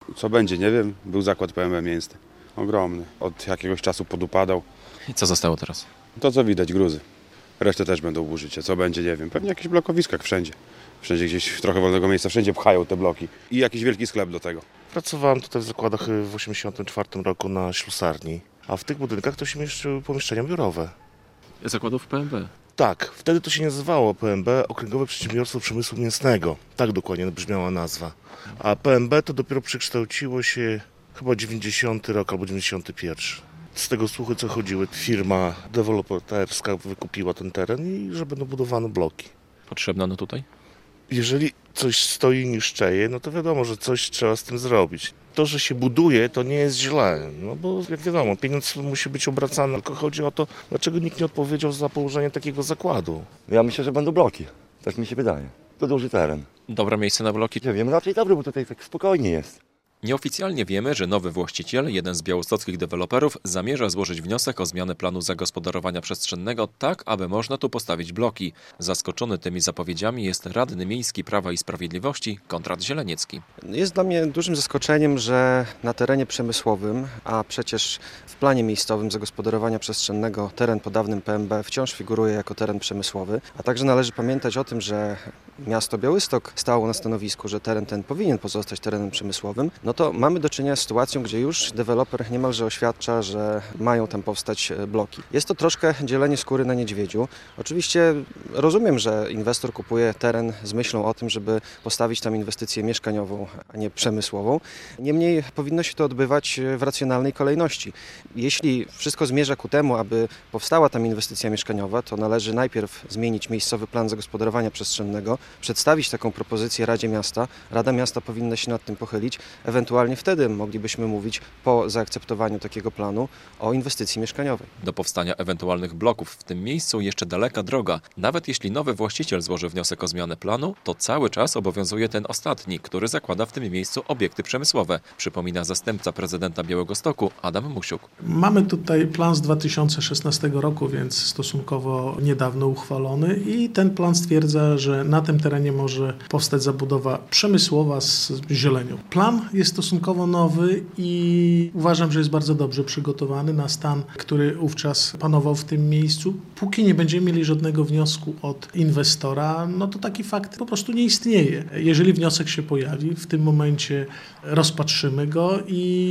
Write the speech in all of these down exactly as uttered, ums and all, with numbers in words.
Co będzie, nie wiem. Był zakład P M B mięsny. Ogromny. Od jakiegoś czasu podupadał. I co zostało teraz? To co widać, gruzy. Resztę też będą użycie. Co będzie, nie wiem. Pewnie jakieś blokowisko jak wszędzie. Wszędzie gdzieś trochę wolnego miejsca, wszędzie pchają te bloki. I jakiś wielki sklep do tego. Pracowałem tutaj w zakładach w osiemdziesiątym czwartym roku na ślusarni, a w tych budynkach to się mieszczyły pomieszczenia biurowe. Zakładów P M B. Tak, wtedy to się nazywało P M B, Okręgowe Przedsiębiorstwo Przemysłu Mięsnego. Tak dokładnie brzmiała nazwa. A P M B to dopiero przekształciło się chyba dziewięćdziesiąty rok albo dziewięćdziesiąty pierwszy. Z tego słuchy co chodziły, firma deweloperska wykupiła ten teren i że będą budowane bloki. Potrzebne ono tutaj? Jeżeli coś stoi i niszczeje, no to wiadomo, że coś trzeba z tym zrobić. To, że się buduje, to nie jest źle, no bo jak wiadomo, pieniądz musi być obracany, tylko chodzi o to, dlaczego nikt nie odpowiedział za położenie takiego zakładu. Ja myślę, że będą bloki, tak mi się wydaje. To duży teren. Dobre miejsce na bloki? Nie wiem, raczej dobry, bo tutaj tak spokojnie jest. Nieoficjalnie wiemy, że nowy właściciel, jeden z białostockich deweloperów, zamierza złożyć wniosek o zmianę planu zagospodarowania przestrzennego tak, aby można tu postawić bloki. Zaskoczony tymi zapowiedziami jest radny miejski Prawa i Sprawiedliwości Konrad Zieleniecki. Jest dla mnie dużym zaskoczeniem, że na terenie przemysłowym, a przecież w planie miejscowym zagospodarowania przestrzennego teren po dawnym P M B wciąż figuruje jako teren przemysłowy, a także należy pamiętać o tym, że miasto Białystok stało na stanowisku, że teren ten powinien pozostać terenem przemysłowym, no to mamy do czynienia z sytuacją, gdzie już deweloper niemalże oświadcza, że mają tam powstać bloki. Jest to troszkę dzielenie skóry na niedźwiedziu. Oczywiście rozumiem, że inwestor kupuje teren z myślą o tym, żeby postawić tam inwestycję mieszkaniową, a nie przemysłową. Niemniej powinno się to odbywać w racjonalnej kolejności. Jeśli wszystko zmierza ku temu, aby powstała tam inwestycja mieszkaniowa, to należy najpierw zmienić miejscowy plan zagospodarowania przestrzennego, przedstawić taką propozycję Radzie Miasta. Rada Miasta powinna się nad tym pochylić. Ewentualnie wtedy moglibyśmy mówić po zaakceptowaniu takiego planu o inwestycji mieszkaniowej. Do powstania ewentualnych bloków w tym miejscu jeszcze daleka droga. Nawet jeśli nowy właściciel złoży wniosek o zmianę planu, to cały czas obowiązuje ten ostatni, który zakłada w tym miejscu obiekty przemysłowe, przypomina zastępca prezydenta Białegostoku Adam Musiuk. Mamy tutaj plan z dwa tysiące szesnastego roku, więc stosunkowo niedawno uchwalony i ten plan stwierdza, że na tym terenie może powstać zabudowa przemysłowa z zielenią. Plan jest stosunkowo nowy i uważam, że jest bardzo dobrze przygotowany na stan, który wówczas panował w tym miejscu. Póki nie będziemy mieli żadnego wniosku od inwestora, no to taki fakt po prostu nie istnieje. Jeżeli wniosek się pojawi, w tym momencie rozpatrzymy go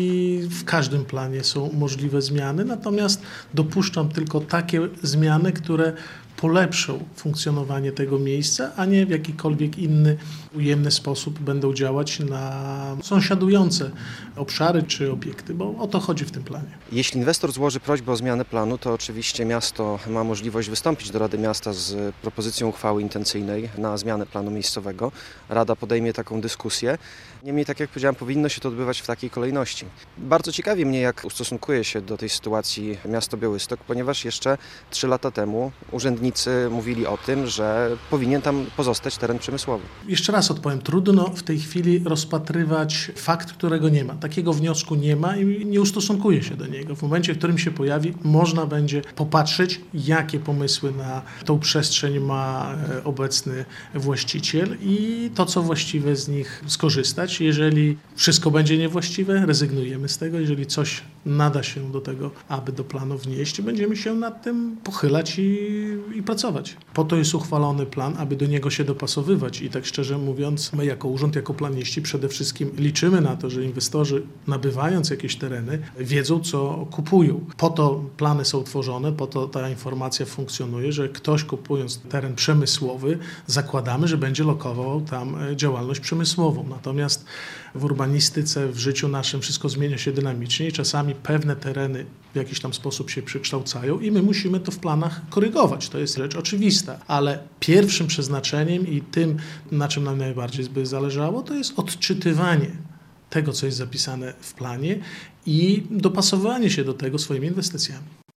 i w każdym planie są możliwe zmiany, natomiast dopuszczam tylko takie zmiany, które polepszą funkcjonowanie tego miejsca, a nie w jakikolwiek inny ujemny sposób będą działać na sąsiadujące obszary czy obiekty, bo o to chodzi w tym planie. Jeśli inwestor złoży prośbę o zmianę planu, to oczywiście miasto ma możliwość wystąpić do Rady Miasta z propozycją uchwały intencyjnej na zmianę planu miejscowego. Rada podejmie taką dyskusję. Niemniej, tak jak powiedziałem, powinno się to odbywać w takiej kolejności. Bardzo ciekawi mnie, jak ustosunkuje się do tej sytuacji miasto Białystok, ponieważ jeszcze trzy lata temu urzędnicy mówili o tym, że powinien tam pozostać teren przemysłowy. Jeszcze raz odpowiem, trudno w tej chwili rozpatrywać fakt, którego nie ma. Takiego wniosku nie ma i nie ustosunkuje się do niego. W momencie, w którym się pojawi, można będzie popatrzeć, jakie pomysły na tą przestrzeń ma obecny właściciel i to, co właściwe z nich skorzystać. Jeżeli wszystko będzie niewłaściwe, rezygnujemy z tego. Jeżeli coś nada się do tego, aby do planu wnieść, będziemy się nad tym pochylać i, i pracować. Po to jest uchwalony plan, aby do niego się dopasowywać i tak szczerze mówiąc, my jako urząd, jako planiści przede wszystkim liczymy na to, że inwestorzy nabywając jakieś tereny wiedzą, co kupują. Po to plany są tworzone, po to ta informacja funkcjonuje, że ktoś kupując teren przemysłowy, zakładamy, że będzie lokował tam działalność przemysłową. Natomiast w urbanistyce, w życiu naszym wszystko zmienia się dynamicznie i czasami pewne tereny w jakiś tam sposób się przekształcają i my musimy to w planach korygować. To jest rzecz oczywista, ale pierwszym przeznaczeniem i tym, na czym nam najbardziej by zależało, to jest odczytywanie tego, co jest zapisane w planie i dopasowanie się do tego swoimi inwestycjami.